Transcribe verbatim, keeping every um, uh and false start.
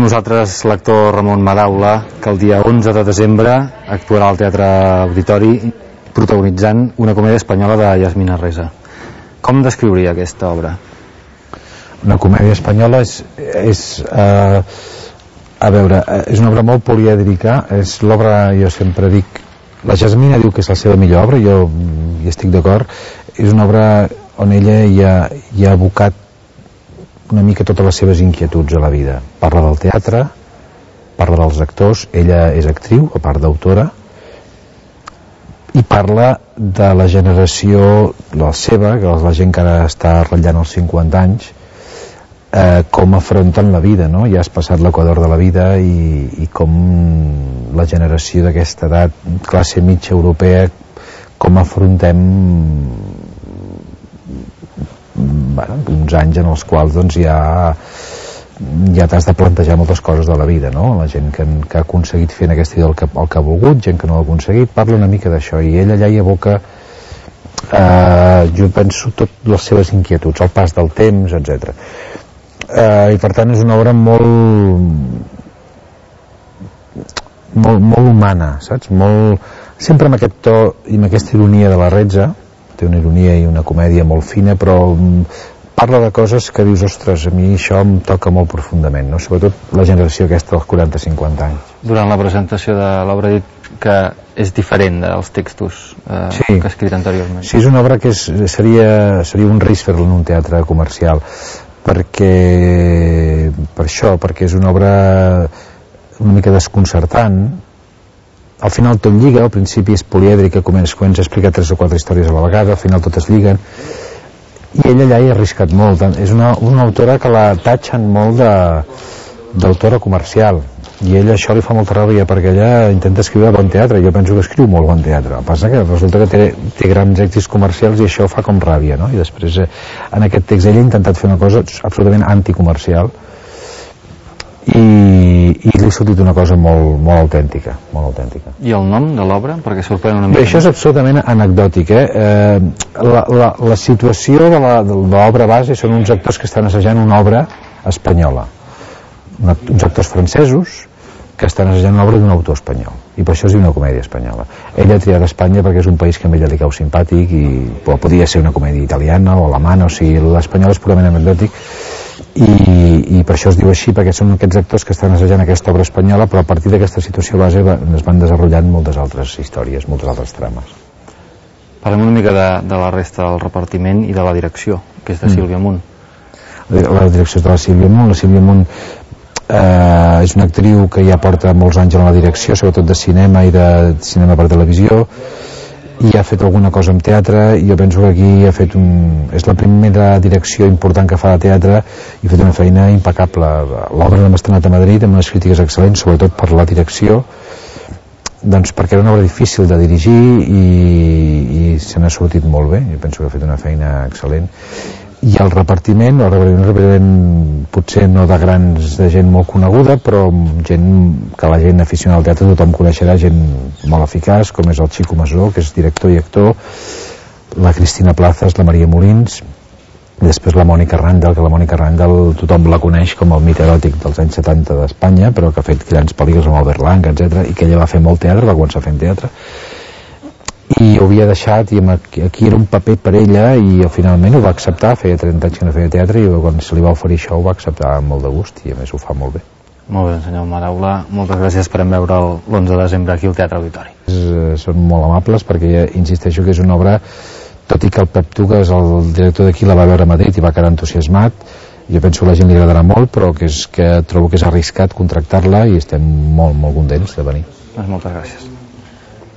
nosaltres l'actor Ramon Madaula, que el dia onze de desembre actuarà al Teatre Auditori protagonitzant una comèdia espanyola de Yasmina Reza. Com descriuria aquesta obra? Una comèdia espanyola és, és eh, a veure, és una obra molt polièdrica, és l'obra, jo sempre dic, la Yasmina diu que és la seva millor obra, jo hi estic d'acord, és una obra on ella hi ha, hi ha abocat una mica totes les seves inquietuds a la vida. Parla del teatre, parla dels actors, ella és actriu, a part d'autora, i parla de la generació, la seva, que la gent que ara està ratllant els cinquanta anys, eh, com afronten la vida, no? Ja has passat l'equador de la vida i, i com la generació d'aquesta edat, classe mitja europea, com afrontem bueno, uns anys en els quals doncs, ja, ja t'has de plantejar moltes coses de la vida, no? La gent que, que ha aconseguit fer en aquesta vida el que, el que ha volgut, gent que no l'ha aconseguit, parla una mica d'això, i ella allà hi aboca eh, jo penso tot les seves inquietuds, el pas del temps, etcètera. Eh, i per tant és una obra molt molt, molt humana, saps? Molt, sempre amb aquest to i amb aquesta ironia de la Reza, té una ironia i una comèdia molt fina, però parla de coses que dius, ostres, a mi això em toca molt profundament, no? Sobretot la generació aquesta dels quaranta a cinquanta anys. Durant la presentació de l'obra ha dit que és diferent dels textos eh, sí. que ha escrit anteriorment. Sí, és una obra que és, seria, seria un risc fer-la en un teatre comercial, perquè per això, perquè és una obra una mica desconcertant. Al final tot lliga, al principi és polièdrica, comença, comença a explicar tres o quatre històries a la vegada, al final totes lliguen, i ella allà hi ha arriscat molt. És una, una autora que la tatxen molt d'autora comercial, i ella això li fa molta ràbia, perquè ella intenta escriure bon teatre. Jo penso que escriu molt bon teatre, el que passa que resulta que té, té grans èxits comercials i això fa com ràbia, no? I després eh, en aquest text ella ha intentat fer una cosa absolutament anticomercial, i, i li ha sortit una cosa molt, molt autèntica, molt autèntica. I el nom de l'obra? Perquè sorprèn una mica. Bé, això és absolutament anecdòtic, eh? eh la, la, la situació de l'obra base són uns actors que estan assajant una obra espanyola, una, uns actors francesos que estan assajant una obra d'un autor espanyol, i per això es diu una comèdia espanyola. Ella ha triat Espanya perquè és un país que a ella li cau simpàtic, i podria ser una comèdia italiana o alemana, o sigui, l'espanyol és purament anecdòtic, i, i per això es diu així, perquè són aquests actors que estan assajant aquesta obra espanyola, però a partir d'aquesta situació base va, es van desenvolupant moltes altres històries, moltes altres trames. Parlem una mica de, de la resta del repartiment i de la direcció, que és de Sílvia Munt. La, la direcció és de la Sílvia Munt. La Sílvia Munt eh, és una actriu que ja porta molts anys en la direcció, sobretot de cinema i de cinema per televisió, i ha fet alguna cosa en teatre, i jo penso que aquí ha fet un... és la primera direcció important que fa de teatre, i ha fet una feina impecable. L'obra l'hem estrenat a Madrid amb unes crítiques excel·lents, sobretot per la direcció, doncs perquè era una obra difícil de dirigir, i, i se n'ha sortit molt bé. Jo penso que ha fet una feina excel·lent. I el repartiment, el repartiment, el repartiment potser no de grans, de gent molt coneguda, però gent que la gent aficionada al teatre tothom coneixerà, gent molt eficaç, com és el Chico Masó, que és director i actor, la Cristina Plazas, la Maria Molins, i després la Mònica Randall, que la Mònica Randall tothom la coneix com el mit eròtic dels anys setanta d'Espanya, però que ha fet grans pel·lícules amb Albert Lang, etcètera, i que ella va fer molt teatre, va començar fent teatre, i ho havia deixat, i aquí era un paper per ella, i finalment ho va acceptar. Feia trenta anys que no feia teatre, i quan se li va oferir això ho va acceptar amb molt de gust, i a més ho fa molt bé. Molt bé, senyor Madaula, moltes gràcies per veure l'onze de desembre aquí al Teatre Auditori. Són molt amables, perquè insisteixo que és una obra, tot i que el Pep Tugas, el director d'aquí, la va veure a Madrid i va quedar entusiasmat, jo penso que a la gent li agradarà molt, però que, és, que trobo que és arriscat contractar-la, i estem molt, molt contents de venir. Doncs moltes gràcies.